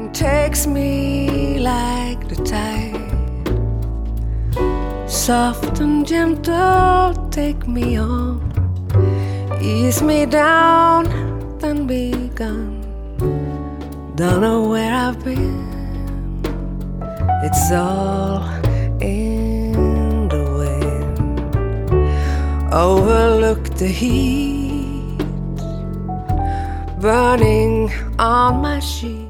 takes me like the tide. Soft and gentle, take me on, ease me down, then be gone. Don't know where I've been, it's all in the wind. Overlook the heat burning on my sheet.